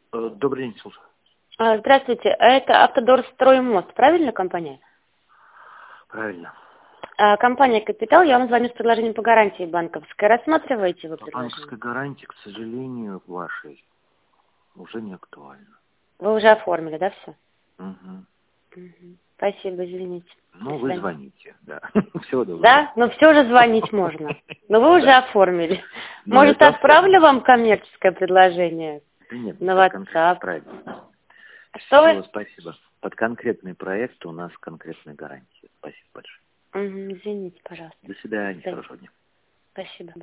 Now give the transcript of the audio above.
Добрый день, слушаю. Здравствуйте, это Автодор Строймост, правильно компания? Правильно. Компания «Капитал», я вам звоню с предложением по гарантии банковской. Рассматриваете вы По предложение? банковской гарантии, к сожалению, вашей уже не актуально. Вы уже оформили, да, все? Угу. Спасибо, извините. Ну, вы звоните, да. Всего доброго. Да? Но все же звонить можно. Но вы уже оформили. Ну, Может, это отправлю вам коммерческое предложение? Да нет, На под конкретный WhatsApp. проект. Что Всего вы? спасибо. Под конкретный проект у нас конкретная гарантия. Спасибо большое. Извините, пожалуйста. До свидания, хорошего дня. Спасибо.